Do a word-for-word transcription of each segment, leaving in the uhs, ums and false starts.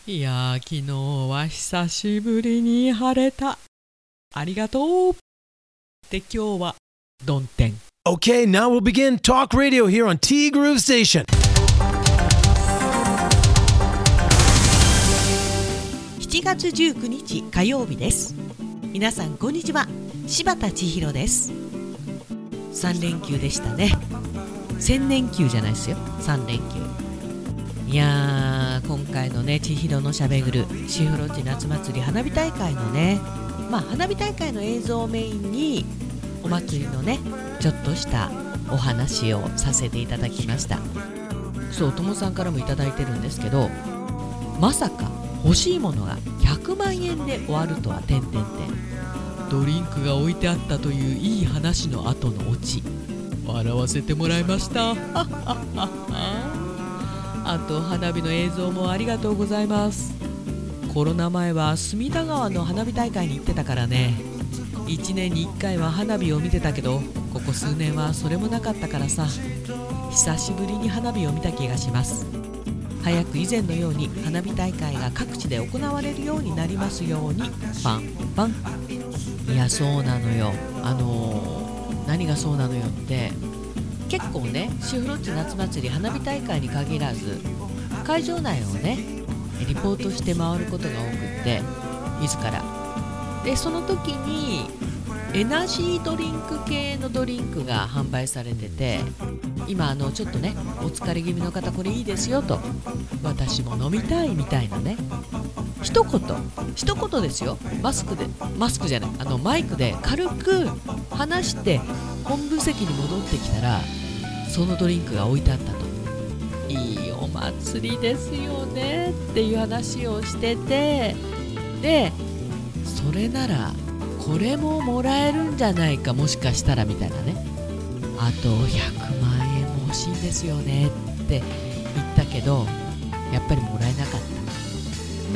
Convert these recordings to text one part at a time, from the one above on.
いやー、昨日は久しぶりに晴れた。ありがとう。で、今日は曇天。 Okay, now we'll begin Talk Radio here on T Groove Station. しちがつじゅうくにち火曜日です。皆さんこんにちは、柴田千尋です。さんれんきゅうでしたね。千年休じゃないですよ、さんれんきゅう。いやー、今回のね、千尋のしゃべぐるしほろち夏祭り花火大会のね、まあ花火大会の映像をメインにお祭りのね、ちょっとしたお話をさせていただきました。そう、ともさんからもいただいてるんですけど、まさか欲しいものがひゃくまんえんで終わるとは、てんてんてん。ドリンクが置いてあったといういい話の後のオチ、笑わせてもらいましたあと花火の映像もありがとうございます。コロナ前は隅田川の花火大会に行ってたからね、いちねんにいっかいは花火を見てたけど、ここ数年はそれもなかったからさ、久しぶりに花火を見た気がします。早く以前のように花火大会が各地で行われるようになりますように。パンパン。いや、そうなのよ。あのー、何がそうなのよって、結構ね、しほろっち夏祭り花火大会に限らず、会場内をねリポートして回ることが多くって、自らで、その時にエナジードリンク系のドリンクが販売されてて、今あのちょっとね、お疲れ気味の方これいいですよと、私も飲みたいみたいなね、一言一言ですよ。マスクでマスクじゃないあのマイクで軽く話して本部席に戻ってきたら、そのドリンクが置いてあったと。いいお祭りですよねっていう話をしてて、でそれならこれももらえるんじゃないか、もしかしたらみたいなね。あとひゃくまんえんも欲しいんですよねって言ったけど、やっぱりもらえなかった。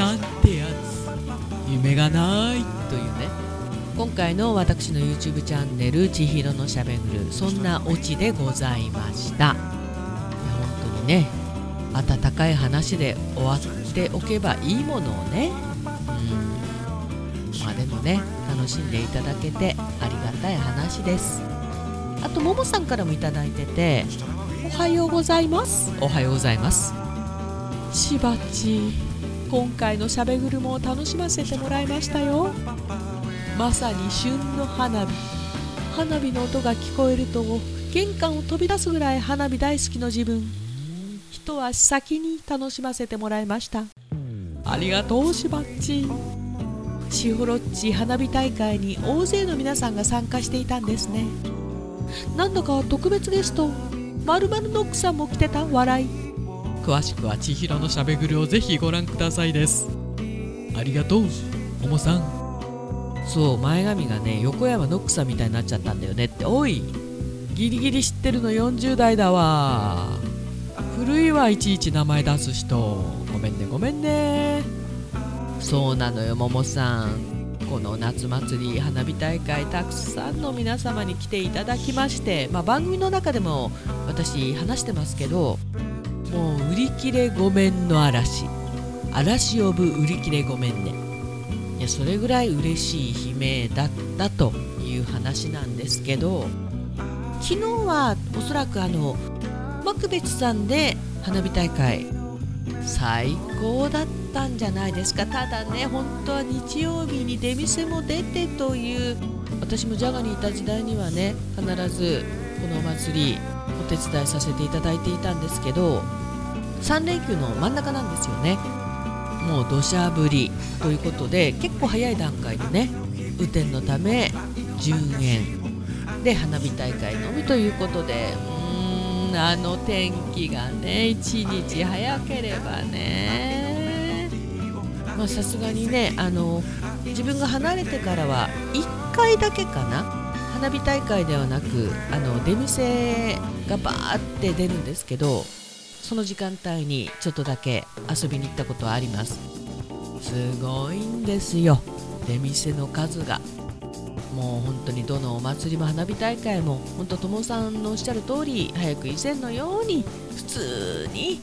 なんてやつ、夢がないというね。今回の私の YouTube チャンネル、千尋のしゃべぐる、そんなオチでございました。本当にね、温かい話で終わっておけばいいものをね、うん、まあでもね、楽しんでいただけてありがたい話です。あとももさんからもいただいてて、おはようございます。おはようございます。しばち、今回のしゃべぐるも楽しませてもらいましたよ。まさに旬の花火。花火の音が聞こえると玄関を飛び出すぐらい花火大好きの自分、一足先に楽しませてもらいました。ありがとうしばっち。しほろっち花火大会に大勢の皆さんが参加していたんですね。なんだか特別ゲストまるまるノックさんも来てた。笑い。詳しくは千尋のしゃべぐるをぜひご覧くださいです。ありがとうももさん。そう、前髪がね、横山ノックさんみたいになっちゃったんだよねって。おい、ギリギリ知ってるのよんじゅうだいだわ。古いわ、いちいち名前出す人。ごめんねごめんね。そうなのよ、ももさん。この夏祭り花火大会、たくさんの皆様に来ていただきまして、まあ、番組の中でも私話してますけど、もう売り切れごめんの嵐、嵐呼ぶ売り切れごめんね。いや、それぐらい嬉しい悲鳴だったという話なんですけど、昨日はおそらくあのマクベツさんで花火大会最高だったんじゃないですか。ただね、本当は日曜日に出店も出てという、私もジャガにいた時代にはね、必ずこのお祭りお手伝いさせていただいていたんですけど、さんれんきゅうの真ん中なんですよね。もう土砂降りということで、結構早い段階でね、雨天のため順延で花火大会のみということで、うーん、あの天気がね、一日早ければね、まあさすがにね、あの自分が離れてからはいっかいだけかな、花火大会ではなく、あの出店がバーって出るんですけど、その時間帯にちょっとだけ遊びに行ったことはあります。すごいんですよ、出店の数が。もう本当にどのお祭りも花火大会も、本当ともさんのおっしゃる通り、早く以前のように普通に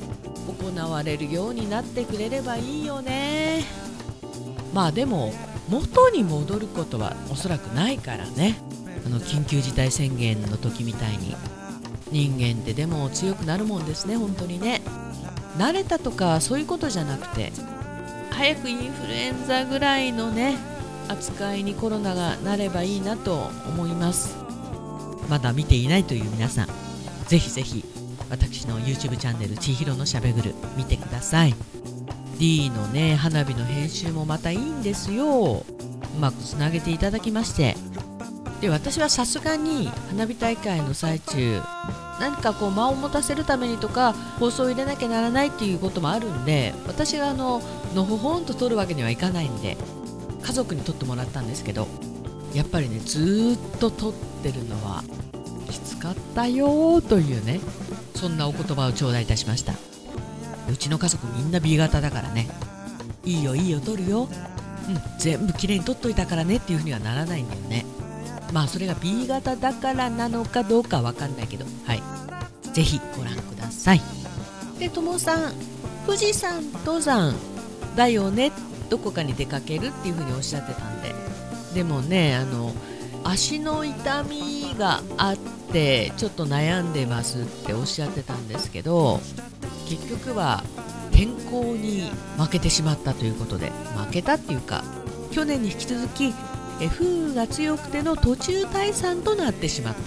行われるようになってくれればいいよね。まあでも元に戻ることはおそらくないからね。あの緊急事態宣言の時みたいに。人間ってでも強くなるもんですね、本当にね。慣れたとかそういうことじゃなくて、早くインフルエンザぐらいのね扱いにコロナがなればいいなと思います。まだ見ていないという皆さん、ぜひぜひ私の YouTube チャンネルちひろのしゃべぐる見てください。 D のね花火の編集もまたいいんですよ。うまくつなげていただきまして、で私はさすがに花火大会の最中何かこう間を持たせるためにとか放送を入れなきゃならないっていうこともあるんで、私があののほほんと撮るわけにはいかないんで家族に撮ってもらったんですけど、やっぱりねずーっと撮ってるのはきつかったよというね、そんなお言葉を頂戴いたしました。うちの家族みんな ビー 型だからね、いいよいいよ撮るよ、うん、全部きれいに撮っといたからねっていうふうにはならないんだよね。まあそれが ビー 型だからなのかどうかわかんないけど、はい、ぜひご覧ください。でともさん、富士山登山だよね、どこかに出かけるっていうふうにおっしゃってたんで、でもねあの足の痛みがあってちょっと悩んでますっておっしゃってたんですけど、結局は天候に負けてしまったということで、負けたっていうか去年に引き続きえ風雨が強くての途中退散となってしまった。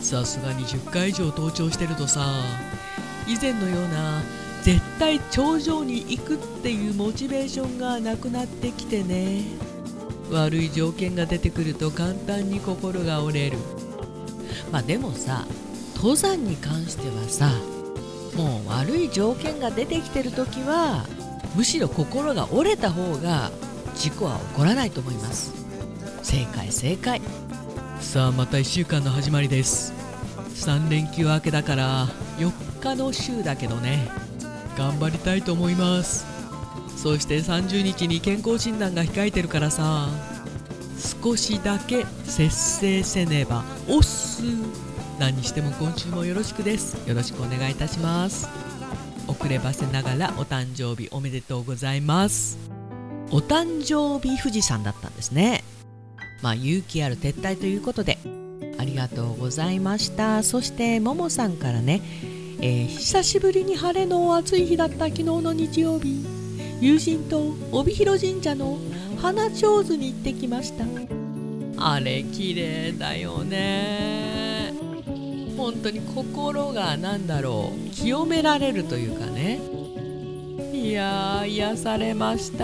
さすがにじゅっかい以上登頂してるとさ、以前のような絶対頂上に行くっていうモチベーションがなくなってきてね。悪い条件が出てくると簡単に心が折れる。まあでもさ、登山に関してはさ、もう悪い条件が出てきてる時はむしろ心が折れた方が事故は起こらないと思います。正解正解。さあまたいっしゅうかんの始まりです。さん連休明けだからよっかの週だけどね、頑張りたいと思います。そしてさんじゅうにちに健康診断が控えてるからさ、少しだけ節制せねばおっす。何にしても今週もよろしくです。よろしくお願いいたします。遅ればせながらお誕生日おめでとうございます。お誕生日富士山だったんですね。まあ勇気ある撤退ということでありがとうございました。そしてももさんからね、えー、久しぶりに晴れの暑い日だった昨日の日曜日、友人と帯広神社の花手水に行ってきました。あれ綺麗だよね。本当に心がなんだろう、清められるというかね、いやー癒されました。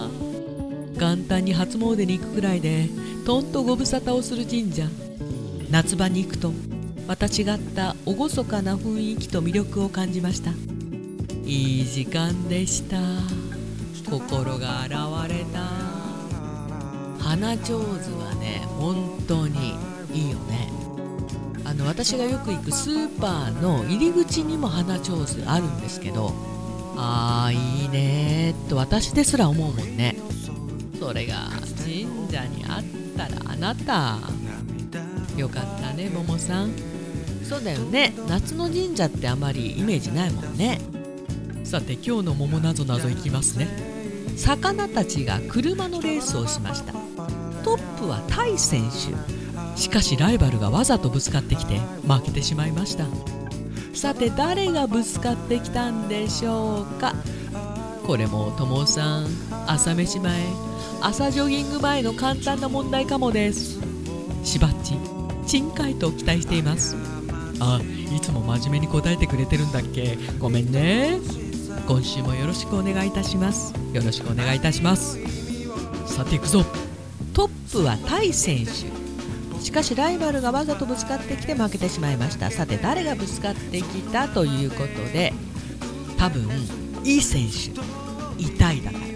元旦に初詣に行くくらいでとんとご無沙汰をする神社、夏場に行くとまた違った厳かな雰囲気と魅力を感じました。いい時間でした。心が洗われた。花手水はね本当にいいよね。あの私がよく行くスーパーの入り口にも花手水あるんですけど、あーいいねーと私ですら思うもんね。それが神社にあったらあなたよかったね、ももさん。そうだよね、夏の神社ってあまりイメージないもんね。さて今日の桃なぞなぞいきますね。魚たちが車のレースをしました。トップはタイ選手。しかしライバルがわざとぶつかってきて負けてしまいました。さて誰がぶつかってきたんでしょうか。これもともさん朝飯前、朝ジョギング前の簡単な問題かもです。しばっち珍回答期待しています。あ、いつも真面目に答えてくれてるんだっけ、ごめんね。今週もよろしくお願いいたします。よろしくお願いいたします。さて行くぞ。トップはタイ選手。しかしライバルがわざとぶつかってきて負けてしまいました。さて誰がぶつかってきたということで、多分いい選手、痛いだから。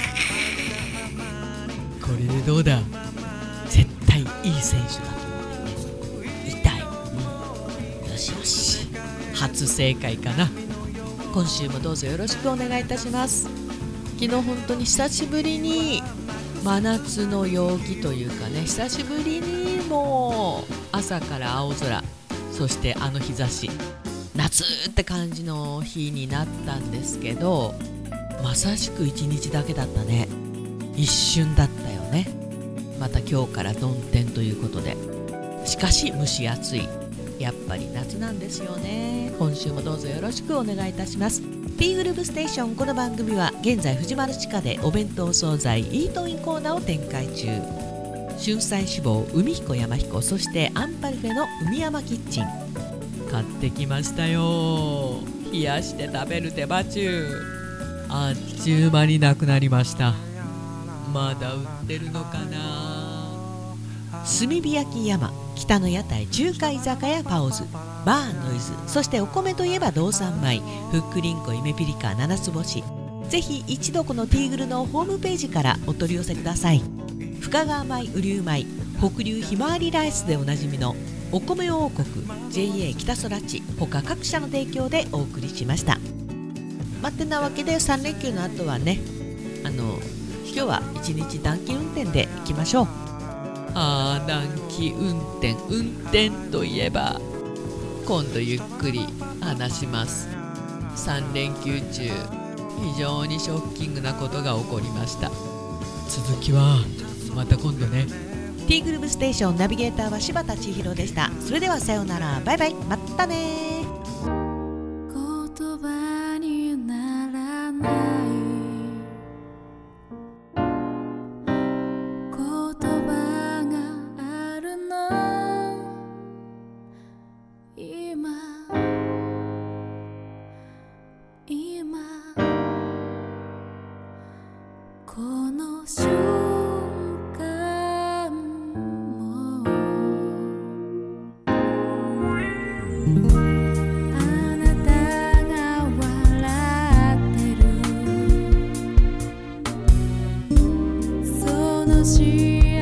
これでどうだ、絶対いい選手だと思うんだよね。痛い、うん、よしよし、初正解かな。今週もどうぞよろしくお願いいたします。昨日本当に久しぶりに真夏の陽気というかね、久しぶりにもう朝から青空、そしてあの日差し、 夏って感じの日になったんですけど、まさしく一日だけだったね。一瞬だったよね。また今日から曇天ということで、しかし蒸し暑い。やっぱり夏なんですよね。今週もどうぞよろしくお願いいたします。 T グループステーション。この番組は現在藤丸地下でお弁当惣菜イートインコーナーを展開中。春菜志望海彦山彦、そしてアンパルフェの海山キッチン買ってきましたよ。冷やして食べる手羽中、あっちゅう間になくなりました。まだ売ってるのかな。炭火焼き山、北の屋台中華居酒屋パオズ、バーノイズ、そしてお米といえば道産米、ふっくりんこ夢ピリカ七つ星。ぜひ一度このティーグルのホームページからお取り寄せください。深川米、雨竜米、北流ひまわりライスでおなじみのお米王国 ジェイエー 北空地、他各社の提供でお送りしました。まってなわけでさん連休の後はね、あの今日は一日暖気運転で行きましょう。あー、暖気運転運転といえば今度ゆっくり話します。さん連休中非常にショッキングなことが起こりました。続きはまた今度ね。 T グループステーション、ナビゲーターは柴田千尋でした。それではさようなら、バイバイ、またね。 言葉にならない言葉があるの今今この瞬間もあなたが笑ってるその幸